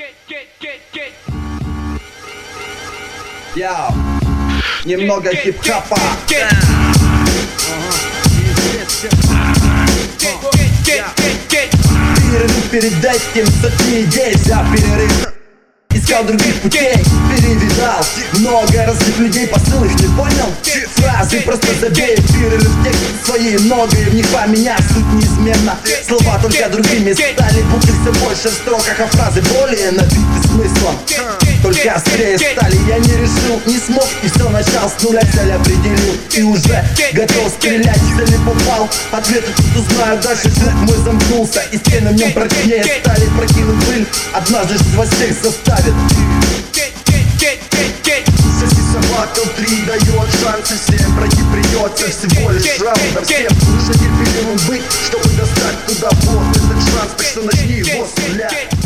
Йоу, немного хип-хопа. Перерыв перед этим, сотни идей, взял перерыв. Искал других путей, перевидал много разных людей, посыл их не понял. Фразы просто забей, перерыв текст свои, многое в них поменял, суть неизменна. Слова только другими стали, буквы все больше в строках, а фразы более набиты смыслом. Только острее стали, я не решил, не смог, и все начал с нуля, цель определил. И уже готов стрелять, в цели попал. Ответы тут узнаю, дальше круг мой замкнулся, и стены в нем прочнее стали. Прокинуть пыль, однажды вас всех заставит. Соси собака внутри дает шансы всем, пройти придется всего лишь раундом. Всем нужно терпеливым быть, чтобы достать туда вот этот шанс, так что начни его с нуля.